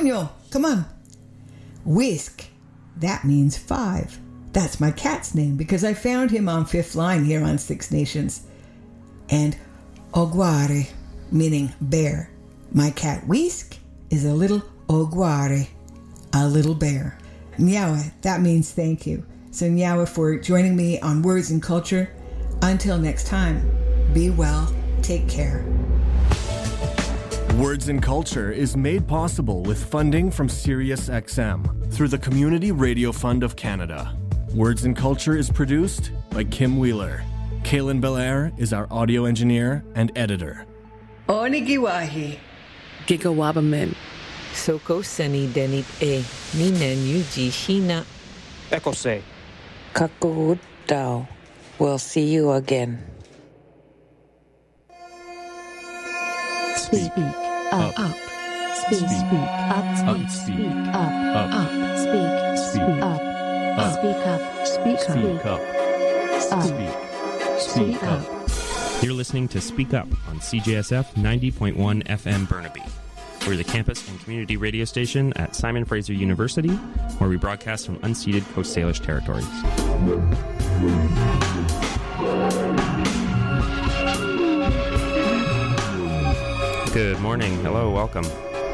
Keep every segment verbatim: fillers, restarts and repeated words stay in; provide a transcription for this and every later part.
Coño, come on. Whisk, that means five. That's my cat's name because I found him on Fifth Line here on Six Nations. And Oguare, meaning bear. My cat Whisk is a little Oguare, a little bear. Nyawa, that means thank you. So Nyawa for joining me on Words and Culture. Until next time, be well, take care. Words and Culture is made possible with funding from SiriusXM through the Community Radio Fund of Canada. Words and Culture is produced by Kim Wheeler. Kaylin Belair is our audio engineer and editor. Onigiwahi. Gigawabamin. Soko seni denit e. Ninen yuji hina. Ekose. Kakurut Dao. We'll see you again. Speak up, up. Speak, speak up, speak, speak up, up. Speak, speak up, up. Speak up, speak up, speak, speak up. You're listening to Speak Up on C J S F ninety point one F M Burnaby. We're the campus and community radio station at Simon Fraser University, where we broadcast from unceded Coast Salish territories. Good morning. Hello, welcome.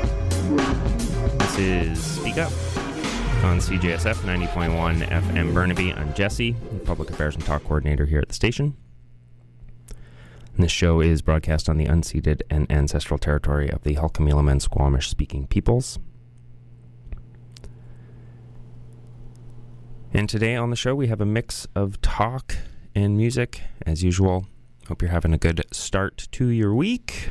This is Speak Up on C J S F ninety point one F M Burnaby. I'm Jesse, the Public Affairs and Talk Coordinator here at the station. And this show is broadcast on the unceded and ancestral territory of the Halkamilam and Squamish-speaking peoples. And today on the show we have a mix of talk and music, as usual. Hope you're having a good start to your week.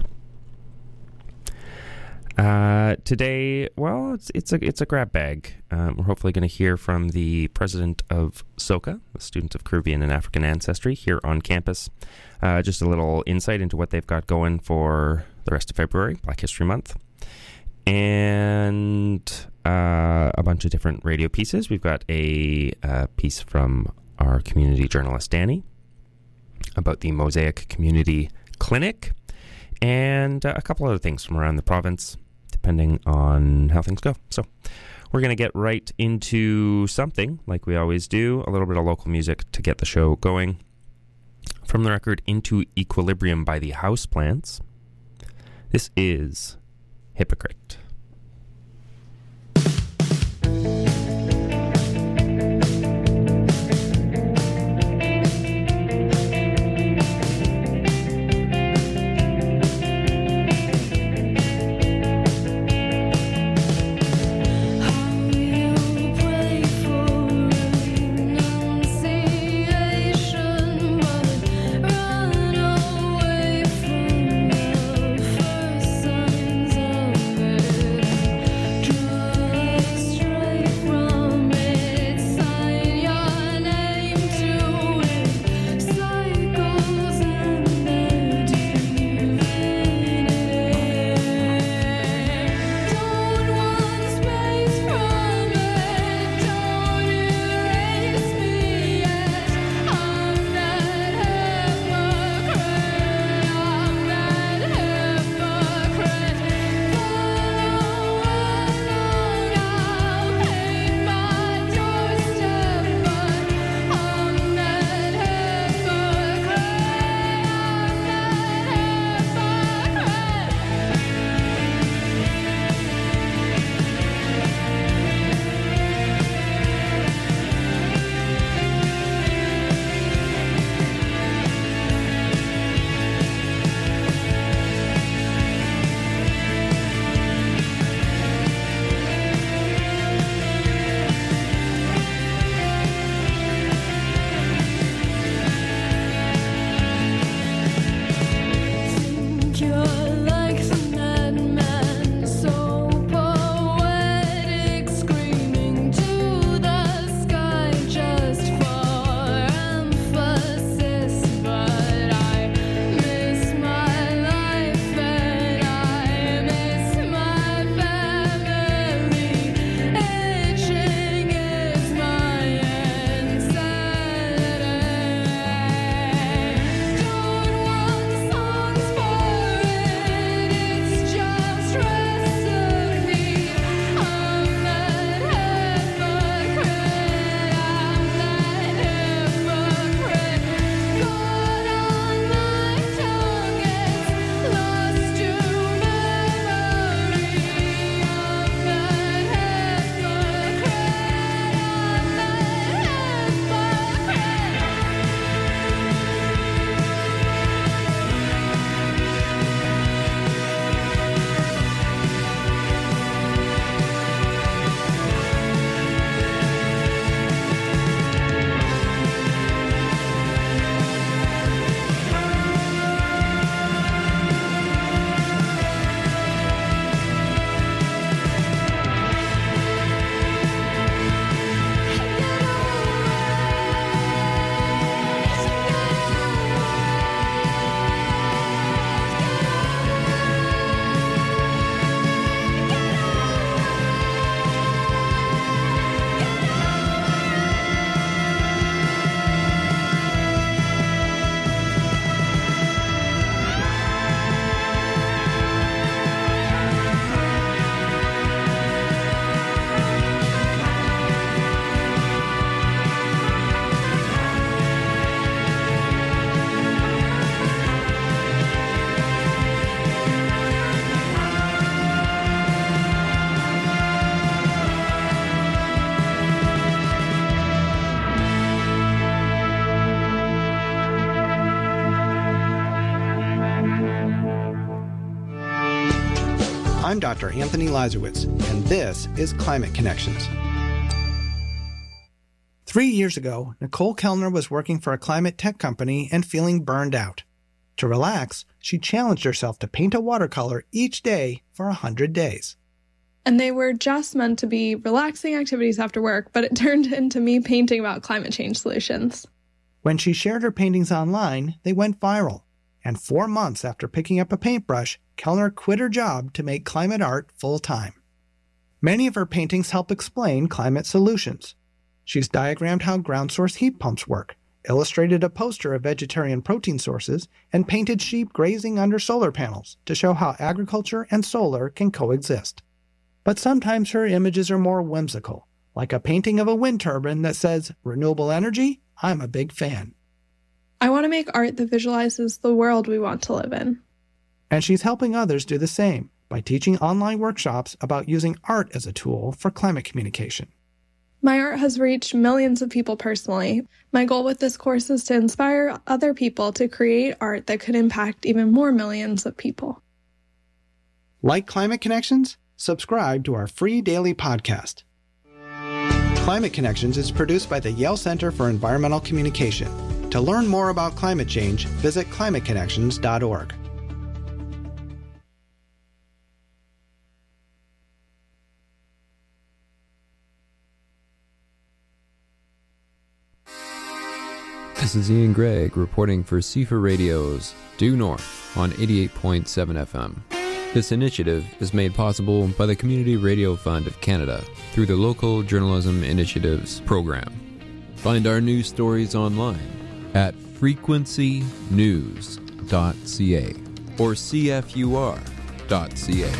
Uh, today, well, it's it's a it's a grab bag. Um, we're hopefully going to hear from the president of SOCA, the Students of Caribbean and African Ancestry, here on campus. Uh, just a little insight into what they've got going for the rest of February, Black History Month, and uh, a bunch of different radio pieces. We've got a uh, piece from our community journalist Danny about the Mosaic Community Clinic, and uh, a couple other things from around the province, depending on how things go. So we're going to get right into something, like we always do, a little bit of local music to get the show going. From the record Into Equilibrium by the Houseplants, this is Hypocrite. Run away from the first signs of it. I'm Doctor Anthony Lazarowitz, and this is Climate Connections. Three years ago, Nicole Kellner was working for a climate tech company and feeling burned out. To relax, she challenged herself to paint a watercolor each day for one hundred days. And they were just meant to be relaxing activities after work, but it turned into me painting about climate change solutions. When she shared her paintings online, they went viral. And four months after picking up a paintbrush, Kellner quit her job to make climate art full-time. Many of her paintings help explain climate solutions. She's diagrammed how ground source heat pumps work, illustrated a poster of vegetarian protein sources, and painted sheep grazing under solar panels to show how agriculture and solar can coexist. But sometimes her images are more whimsical, like a painting of a wind turbine that says, "Renewable energy? I'm a big fan." I want to make art that visualizes the world we want to live in. And she's helping others do the same by teaching online workshops about using art as a tool for climate communication. My art has reached millions of people personally. My goal with this course is to inspire other people to create art that could impact even more millions of people. Like Climate Connections? Subscribe to our free daily podcast. Climate Connections is produced by the Yale Center for Environmental Communication. To learn more about climate change, visit climate connections dot org. This is Ian Gregg reporting for C I F A Radio's Due North on eighty-eight point seven F M. This initiative is made possible by the Community Radio Fund of Canada through the Local Journalism Initiatives program. Find our news stories online at frequency news dot c a or c f u r dot c a.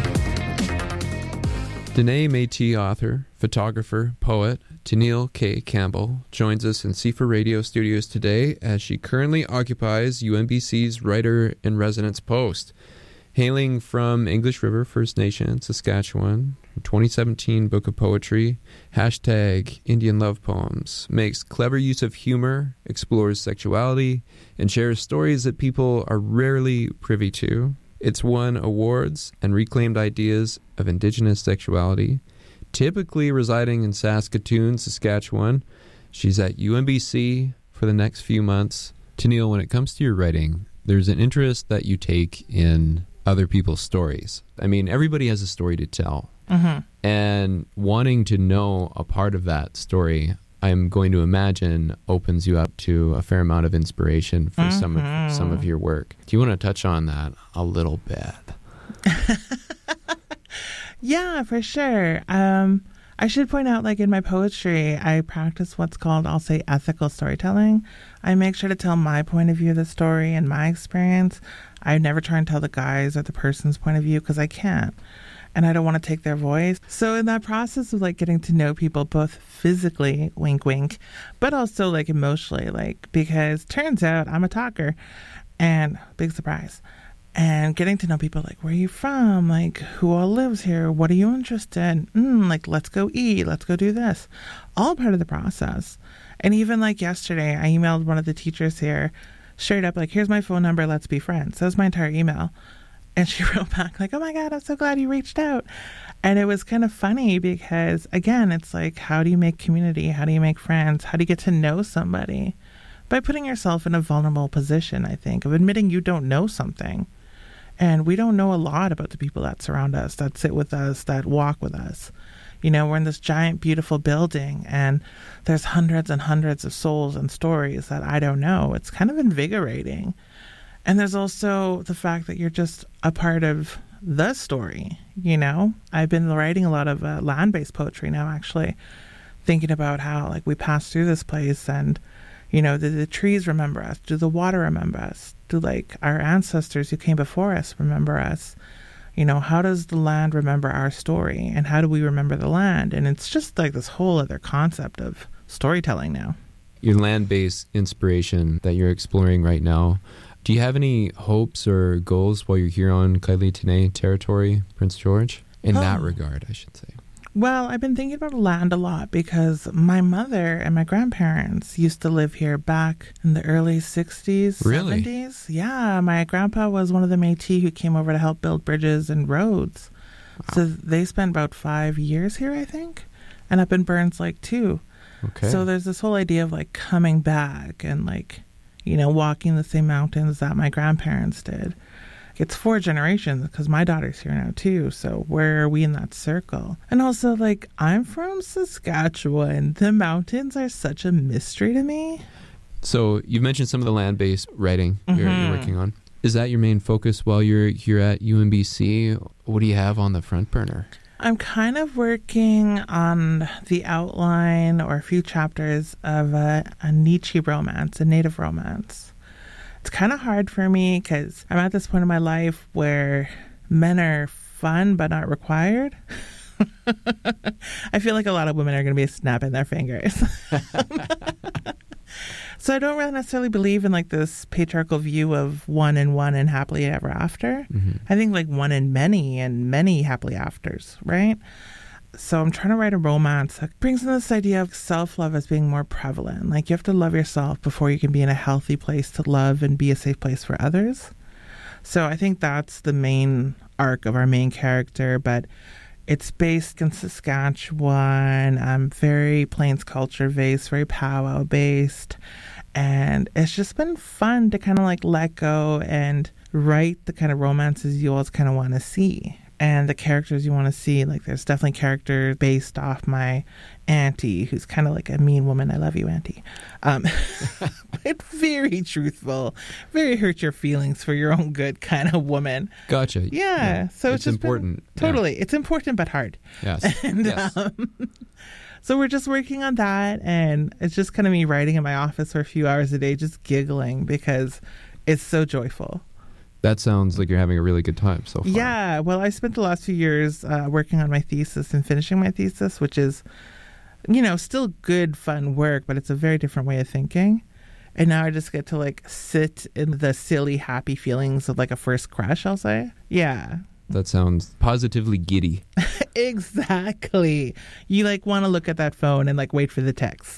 Danae Métis author, photographer, poet, Tennille K. Campbell joins us in C I F A Radio studios today as she currently occupies U N B C's Writer-in-Residence post. Hailing from English River First Nation, Saskatchewan, her twenty seventeen book of poetry, hashtag Indian Love Poems, makes clever use of humor, explores sexuality, and shares stories that people are rarely privy to. It's won awards and reclaimed ideas of Indigenous sexuality. Typically residing in Saskatoon, Saskatchewan, she's at U N B C for the next few months. Tennille, when it comes to your writing, there's an interest that you take in other people's stories. I mean, everybody has a story to tell. Mm-hmm. And wanting to know a part of that story, I'm going to imagine, opens you up to a fair amount of inspiration for mm-hmm. some of some of your work. Do you want to touch on that a little bit? Yeah, for sure. Um, I should point out, like in my poetry, I practice what's called, I'll say, ethical storytelling. I make sure to tell my point of view of the story and my experience. I never try and tell the guy's or the person's point of view because I can't. And I don't want to take their voice. So in that process of like getting to know people, both physically, wink, wink, but also like emotionally, like, because turns out I'm a talker and big surprise. And getting to know people, like, where are you from? Like, who all lives here? What are you interested in? Mm, like, let's go eat. Let's go do this. All part of the process. And even like yesterday, I emailed one of the teachers here straight up, like, here's my phone number. Let's be friends. That was my entire email. And she wrote back like, oh my God, I'm so glad you reached out. And it was kind of funny because, again, it's like, how do you make community? How do you make friends? How do you get to know somebody? By putting yourself in a vulnerable position, I think, of admitting you don't know something. And we don't know a lot about the people that surround us, that sit with us, that walk with us. You know, we're in this giant, beautiful building, and there's hundreds and hundreds of souls and stories that I don't know. It's kind of invigorating. And there's also the fact that you're just a part of the story, you know? I've been writing a lot of uh, land-based poetry now, actually, thinking about how, like, we pass through this place and, you know, do the trees remember us? Do the water remember us? Do, like, our ancestors who came before us remember us? You know, how does the land remember our story? And how do we remember the land? And it's just like this whole other concept of storytelling now. Your land-based inspiration that you're exploring right now, do you have any hopes or goals while you're here on Kaili Tene territory, Prince George? In oh. that regard, I should say. Well, I've been thinking about land a lot because my mother and my grandparents used to live here back in the early sixties, really? seventies. Yeah, my grandpa was one of the Métis who came over to help build bridges and roads. So they spent about five years here, I think, and up in Burns Lake too. Okay. So there's this whole idea of like coming back and like, you know, walking the same mountains that my grandparents did. It's four generations because my daughter's here now too. So where are we in that circle? And also, like, I'm from Saskatchewan. The mountains are such a mystery to me. So you've mentioned some of the land-based writing Mm-hmm. you're, you're working on. Is that your main focus while you're here at U M B C? What do you have on the front burner? I'm kind of working on the outline or a few chapters of a, a Nietzsche romance, a native romance. It's kind of hard for me because I'm at this point in my life where men are fun but not required. I feel like a lot of women are going to be snapping their fingers. So I don't really necessarily believe in like this patriarchal view of one and one and happily ever after. Mm-hmm. I think like one and many and many happily afters, right? So I'm trying to write a romance that brings in this idea of self-love as being more prevalent. Like you have to love yourself before you can be in a healthy place to love and be a safe place for others. So I think that's the main arc of our main character, but it's based in Saskatchewan, um, very Plains culture based, very powwow based. And it's just been fun to kind of like let go and write the kind of romances you always kind of want to see. And the characters you want to see, like there's definitely characters based off my auntie, who's kind of like a mean woman. I love you, auntie. Um, but very truthful, very hurt your feelings for your own good kind of woman. Gotcha. Yeah. yeah. So it's, it's just important. Been, totally. Yeah. It's important, but hard. Yes. And, yes. Um, so we're just working on that. And it's just kind of me writing in my office for a few hours a day, just giggling because it's so joyful. That sounds like you're having a really good time so far. Yeah. Well, I spent the last few years uh, working on my thesis and finishing my thesis, which is, you know, still good, fun work, but it's a very different way of thinking. And now I just get to like sit in the silly, happy feelings of like a first crush, I'll say. Yeah. That sounds positively giddy. Exactly. You like want to look at that phone and like wait for the text.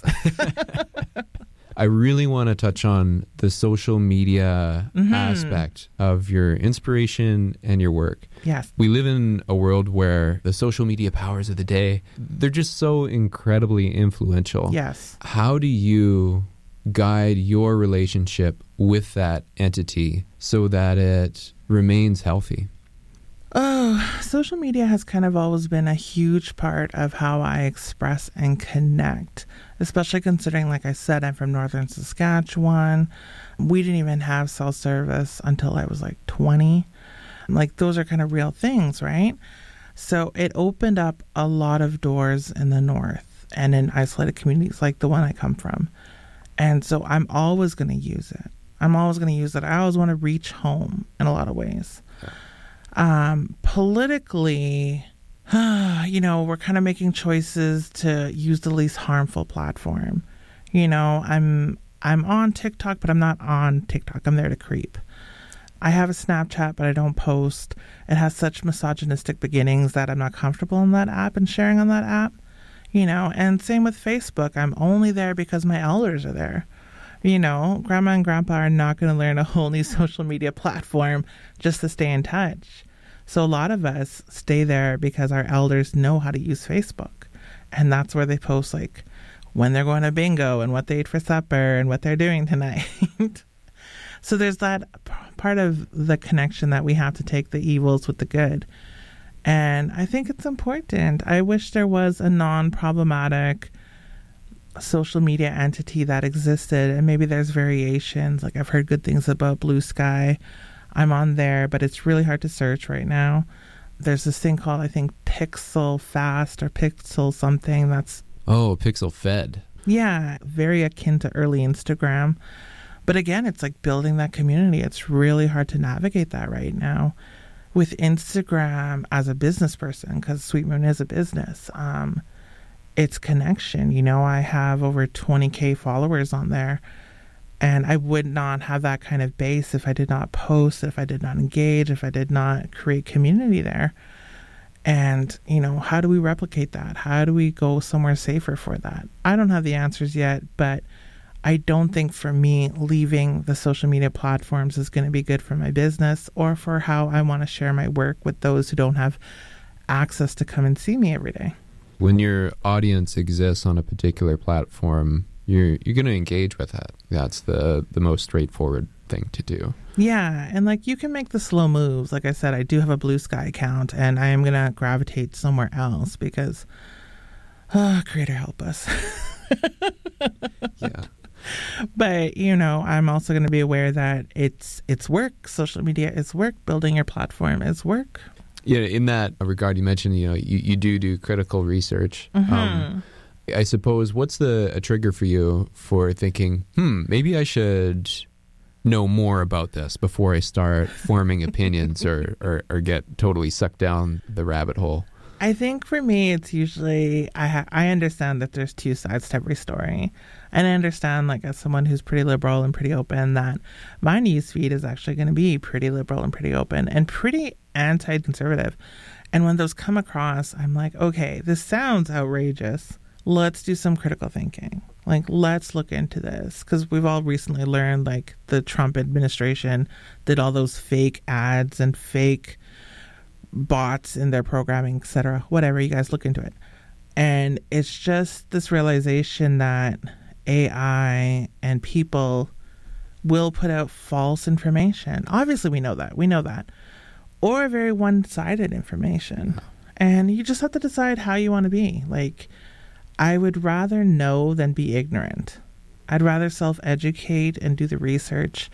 I really want to touch on the social media mm-hmm. aspect of your inspiration and your work. Yes. We live in a world where the social media powers of the day, they're just so incredibly influential. Yes. How do you guide your relationship with that entity so that it remains healthy? Oh, social media has kind of always been a huge part of how I express and connect, especially considering, like I said, I'm from northern Saskatchewan. We didn't even have cell service until I was like twenty. Like those are kind of real things, right? So it opened up a lot of doors in the north and in isolated communities like the one I come from. And so I'm always going to use it. I'm always going to use it. I always want to reach home in a lot of ways. Um, politically, you know, we're kind of making choices to use the least harmful platform. You know, I'm I'm on TikTok, but I'm not on TikTok. I'm there to creep. I have a Snapchat, but I don't post. It has such misogynistic beginnings that I'm not comfortable in that app and sharing on that app. You know, and same with Facebook. I'm only there because my elders are there. You know, grandma and grandpa are not going to learn a whole new social media platform just to stay in touch. So a lot of us stay there because our elders know how to use Facebook. And that's where they post like when they're going to bingo and what they ate for supper and what they're doing tonight. So there's that p- part of the connection that we have to take the evils with the good. And I think it's important. I wish there was a non-problematic social media entity that existed, and maybe there's variations. Like I've heard good things about Blue Sky. I'm on there, but it's really hard to search right now. There's this thing called, I think, Pixel Fast or Pixel something that's... Oh, Pixel Fed. Yeah, very akin to early Instagram. But again, it's like building that community. It's really hard to navigate that right now. With Instagram as a business person, because Sweet Moon is a business, um, it's connection. You know, I have over twenty K followers on there. And I would not have that kind of base if I did not post, if I did not engage, if I did not create community there. And, you know, how do we replicate that? How do we go somewhere safer for that? I don't have the answers yet, but I don't think for me leaving the social media platforms is going to be good for my business or for how I want to share my work with those who don't have access to come and see me every day. When your audience exists on a particular platform, you're you're going to engage with it. That's the the most straightforward thing to do. Yeah, and like you can make the slow moves. Like I said, I do have a Blue Sky account, and I am going to gravitate somewhere else because, oh, Creator help us. Yeah. But, you know, I'm also going to be aware that it's it's work. Social media is work. Building your platform is work. Yeah, in that regard, you mentioned, you know, you, you do do critical research. Mm-hmm. Um, I suppose, what's the a trigger for you for thinking, hmm, maybe I should know more about this before I start forming opinions or, or, or get totally sucked down the rabbit hole? I think for me, it's usually, I ha- I understand that there's two sides to every story. And I understand, like, as someone who's pretty liberal and pretty open, that my newsfeed is actually going to be pretty liberal and pretty open and pretty anti-conservative. And when those come across, I'm like, okay, this sounds outrageous. Let's do some critical thinking. Like, let's look into this. Because we've all recently learned, like, the Trump administration did all those fake ads and fake bots in their programming, et cetera. Whatever, you guys look into it. And it's just this realization that A I and people will put out false information. Obviously, we know that. We know that. Or very one-sided information. And you just have to decide how you want to be. Like, I would rather know than be ignorant. I'd rather self-educate and do the research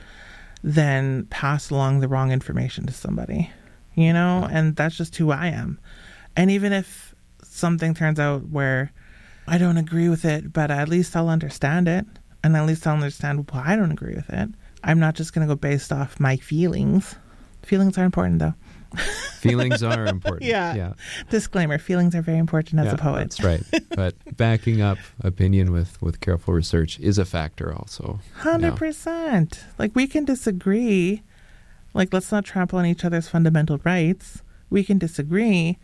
than pass along the wrong information to somebody. You know? And that's just who I am. And even if something turns out where I don't agree with it, but at least I'll understand it. And at least I'll understand why I don't agree with it. I'm not just going to go based off my feelings. Feelings are important, though. Feelings are important. Yeah. yeah. Disclaimer, feelings are very important as yeah, a poet. That's right. But backing up opinion with, with careful research is a factor also. one hundred percent. You know. Like, we can disagree. Like, let's not trample on each other's fundamental rights. We can disagree,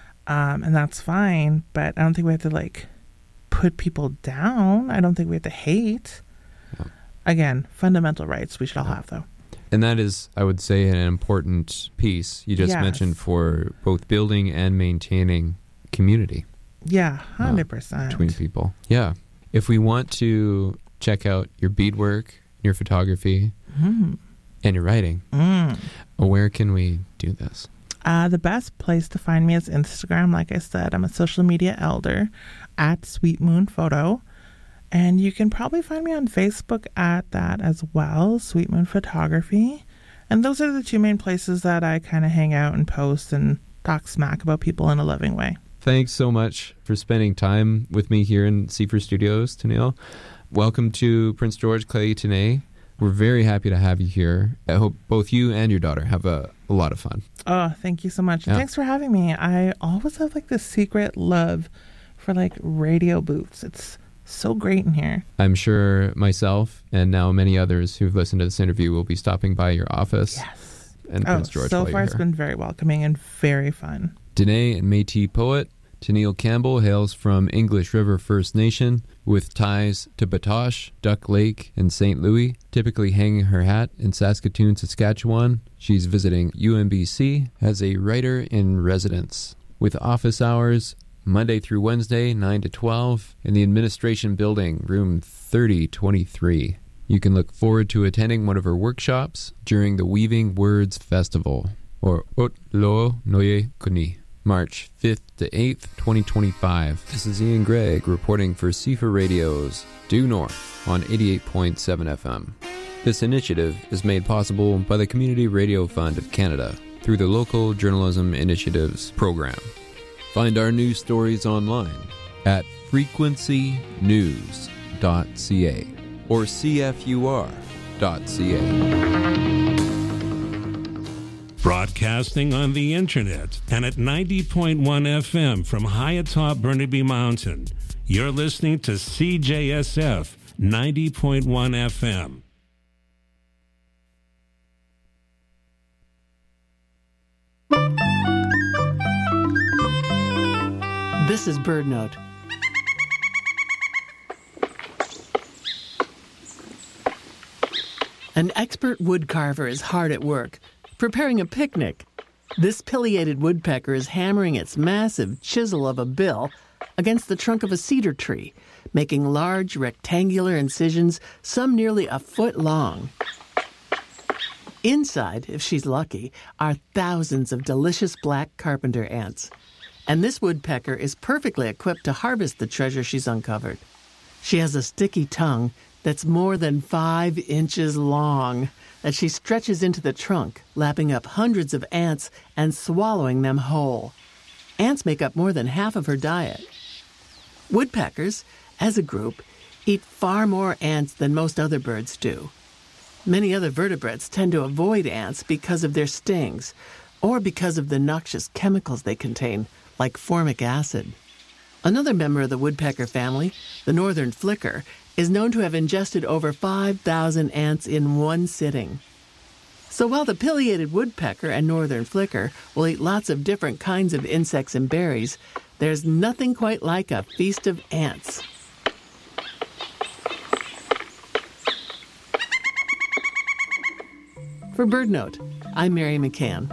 um, and that's fine. But I don't think we have to, like, put people down. I don't think we have to hate. Yeah. Again, fundamental rights we should all have, though. And that is, I would say, an important piece you just yes. mentioned for both building and maintaining community. Yeah, one hundred percent. Uh, between people. Yeah. If we want to check out your beadwork, your photography, mm. and your writing, mm. where can we do this? Uh, the best place to find me is Instagram. Like I said, I'm a social media elder at Sweet Moon Photo. And you can probably find me on Facebook at that as well, Sweet Moon Photography. And those are the two main places that I kind of hang out and post and talk smack about people in a loving way. Thanks so much for spending time with me here in Seafer Studios, Tennille. Welcome to Prince George, Clay Tenay. We're very happy to have you here. I hope both you and your daughter have a, a lot of fun. Oh, thank you so much. Yeah. Thanks for having me. I always have like this secret love for like radio booths. It's so great in here. I'm sure myself and now many others who've listened to this interview will be stopping by your office. Yes. And oh, Prince George. So far it's been very welcoming and very fun. Dene and Métis poet Tennille Campbell hails from English River First Nation with ties to Batoche, Duck Lake, and Saint Louis, typically hanging her hat in Saskatoon, Saskatchewan. She's visiting U M B C as a writer in residence with office hours Monday through Wednesday, nine to twelve, in the Administration Building, room thirty twenty-three. You can look forward to attending one of her workshops during the Weaving Words Festival, or Ot Lo Noye Kuni, March fifth to eighth, twenty twenty-five. This is Ian Gregg reporting for Seafer Radio's Due North on eighty-eight point seven F M. This initiative is made possible by the Community Radio Fund of Canada through the Local Journalism Initiatives program. Find our news stories online at frequency news dot c a or c f u r dot c a. Broadcasting on the internet and at ninety point one F M from high atop Burnaby Mountain. You're listening to C J S F ninety point one F M. This is BirdNote. An expert woodcarver is hard at work, preparing a picnic. This pileated woodpecker is hammering its massive chisel of a bill against the trunk of a cedar tree, making large rectangular incisions, some nearly a foot long. Inside, if she's lucky, are thousands of delicious black carpenter ants. And this woodpecker is perfectly equipped to harvest the treasure she's uncovered. She has a sticky tongue that's more than five inches long that she stretches into the trunk, lapping up hundreds of ants and swallowing them whole. Ants make up more than half of her diet. Woodpeckers, as a group, eat far more ants than most other birds do. Many other vertebrates tend to avoid ants because of their stings or because of the noxious chemicals they contain, like formic acid. Another member of the woodpecker family, the northern flicker, is known to have ingested over five thousand ants in one sitting. So while the pileated woodpecker and northern flicker will eat lots of different kinds of insects and berries, there's nothing quite like a feast of ants. For BirdNote, I'm Mary McCann.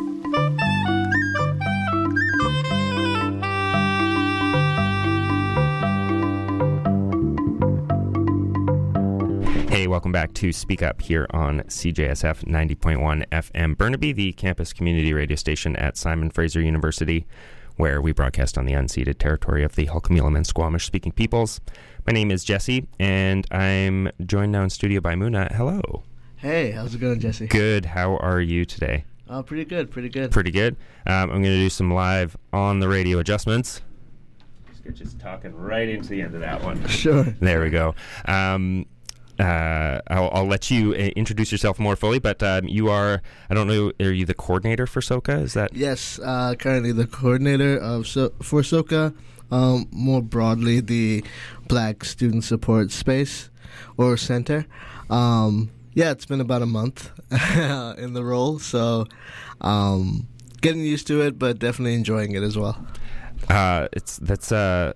Hey, welcome back to Speak Up here on C J S F ninety point one F M Burnaby, the campus community radio station at Simon Fraser University, where we broadcast on the unceded territory of the Hul'qumi'num and Squamish-speaking peoples. My name is Jesse, and I'm joined now in studio by Muna. Hello. Hey, how's it going, Jesse? Good. How are you today? Oh, pretty good, pretty good. Pretty good. Um, I'm going to do some live on-the-radio adjustments. Just talking right into the end of that one. Sure. There we go. Um, uh, I'll, I'll let you uh, introduce yourself more fully, but um, you are, I don't know, are you the coordinator for SOCA? Is that? Yes, uh, currently the coordinator of so- for SOCA, um, more broadly the Black Student Support Space or Center. Um, yeah, it's been about a month in the role, so um, getting used to it, but definitely enjoying it as well. Uh, it's that's a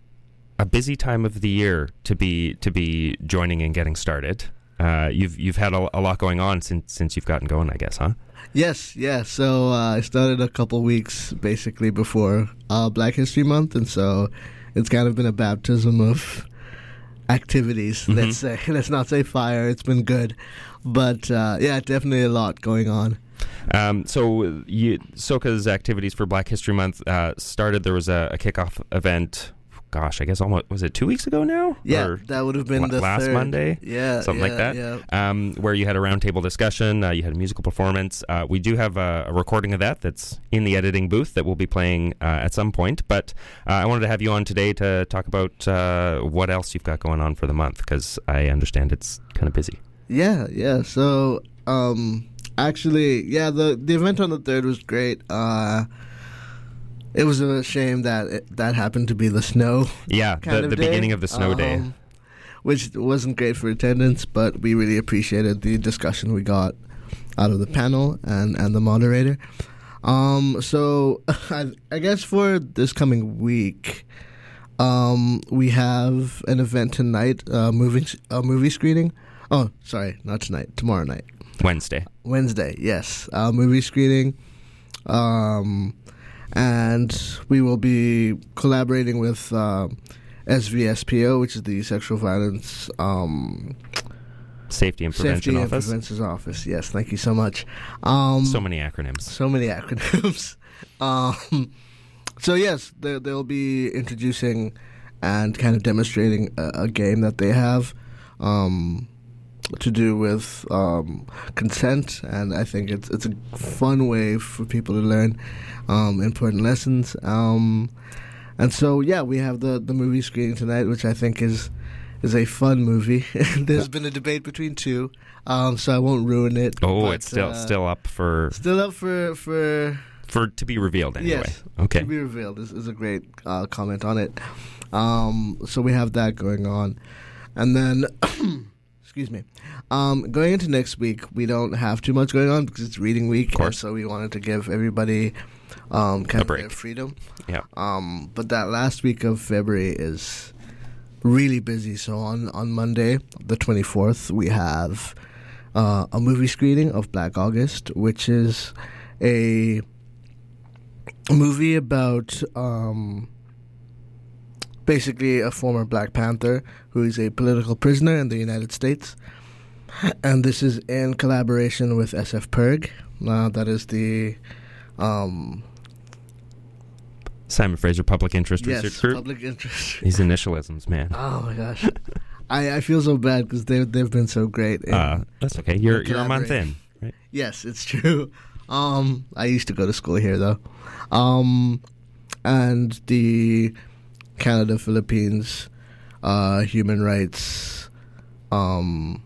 a busy time of the year to be to be joining and getting started. Uh, you've you've had a, a lot going on since since you've gotten going, I guess, huh? Yes, yeah. So uh, I started a couple weeks basically before uh, Black History Month, and so it's kind of been a baptism of activities. Mm-hmm. Let's say, let's not say fire. It's been good, but uh, yeah, definitely a lot going on. Um, so you, SOCA's activities for Black History Month uh, started. There was a, a kickoff event. Gosh, I guess almost, was it two weeks ago now? Yeah, or that would have been la- the last third. Monday. Yeah, something yeah, like that. Yeah. Um, where you had a roundtable discussion. Uh, you had a musical performance. Uh, we do have a, a recording of that that's in the editing booth that we'll be playing uh, at some point. But uh, I wanted to have you on today to talk about uh, what else you've got going on for the month, because I understand it's kind of busy. Yeah, yeah. So um, actually, yeah, the the event on the third was great. Uh, It was a shame that it, that happened to be the snow. Yeah, kind the, of the day, beginning of the snow um, day. Which wasn't great for attendance, but we really appreciated the discussion we got out of the panel and, and the moderator. Um, so I, I guess for this coming week, um, we have an event tonight, uh, movie, a movie screening. Oh, sorry, not tonight, tomorrow night. Wednesday. Wednesday, yes. Uh, movie screening. Um... And we will be collaborating with uh, S V S P O, which is the Sexual Violence um, Safety and Prevention Safety Office. and Prevention Office. Yes, thank you so much. Um, so many acronyms. So many acronyms. um, so yes, they, they'll be introducing and kind of demonstrating a, a game that they have um, to do with um, consent, and I think it's it's a fun way for people to learn um, important lessons. Um, and so, yeah, we have the, the movie screening tonight, which I think is is a fun movie. There's been a debate between two, um, so I won't ruin it. Oh, but, it's still uh, still up for still up for for for to be revealed anyway. Yes, okay. To be revealed is, is a great uh, comment on it. Um, so we have that going on, and then. Excuse me. Um, going into next week, we don't have too much going on because it's reading week, of course. So we wanted to give everybody um, kind a of break. their freedom. Yeah. Um, but that last week of February is really busy. So on, on Monday, the twenty-fourth, we have uh, a movie screening of Black August, which is a a movie about um, basically a former Black Panther who is a political prisoner in the United States. And this is in collaboration with S F Perg. Uh, that is the... Um, Simon Fraser Public Interest yes, Research Group. Public Interest. These initialisms, man. Oh my gosh, I, I feel so bad because they they've been so great. In, uh, that's okay. You're you're a month in, right? Yes, it's true. Um, I used to go to school here though, um, and the Canada Philippines uh, Human Rights, um,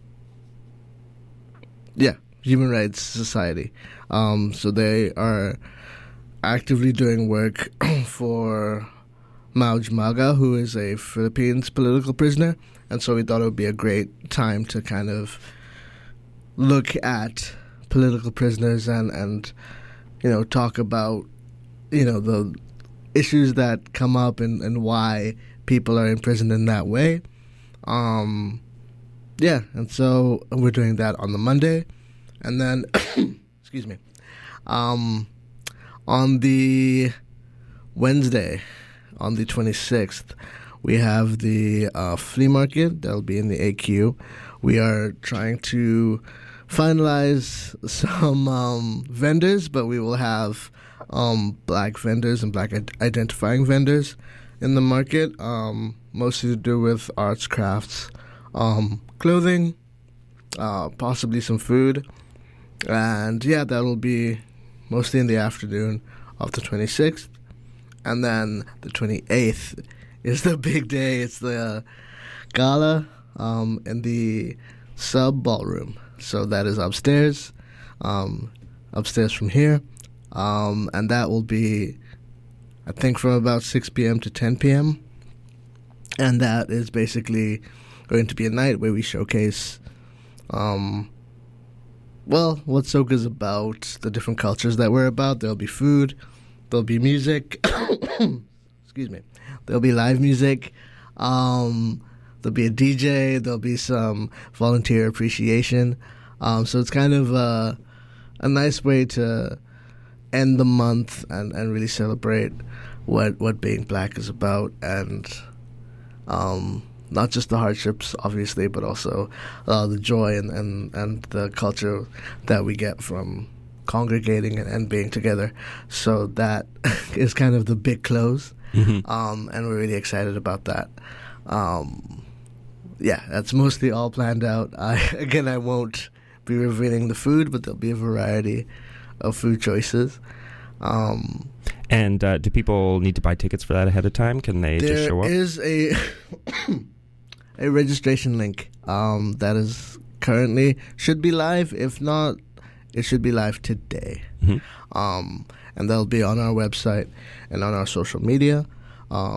yeah, Human Rights Society. Um, so they are actively doing work for Mauj Maga, who is a Philippines political prisoner. And so we thought it would be a great time to kind of look at political prisoners and, and you know, talk about, you know, the issues that come up and, and why people are imprisoned in that way. Um, yeah, and so we're doing that on the Monday. And then, excuse me, um... on the Wednesday, on the twenty-sixth, we have the uh, flea market. That'll be in the A Q. We are trying to finalize some um, vendors, but we will have um, black vendors and black ad- identifying vendors in the market, um, mostly to do with arts, crafts, um, clothing, uh, possibly some food. And yeah, that'll be mostly in the afternoon of the twenty-sixth. And then the twenty-eighth is the big day. It's the gala um, in the sub ballroom. So that is upstairs, um, upstairs from here. Um, and that will be, I think, from about six p.m. to ten p.m. And that is basically going to be a night where we showcase um, well, what Soka is about, the different cultures that we're about. There'll be food, there'll be music, excuse me, there'll be live music, um, there'll be a D J, there'll be some volunteer appreciation. Um, so it's kind of a, a nice way to end the month and, and really celebrate what, what being black is about, and um, not just the hardships, obviously, but also uh, the joy and, and, and the culture that we get from congregating and, and being together. So that is kind of the big close, mm-hmm. um, and we're really excited about that. Um, yeah, that's mostly all planned out. I, again, I won't be revealing the food, but there'll be a variety of food choices. Um, and uh, do people need to buy tickets for that ahead of time? Can they just show up? There is a... a registration link um, that is currently should be live. If not, it should be live today. Mm-hmm. Um, and that'll be on our website and on our social media. Um,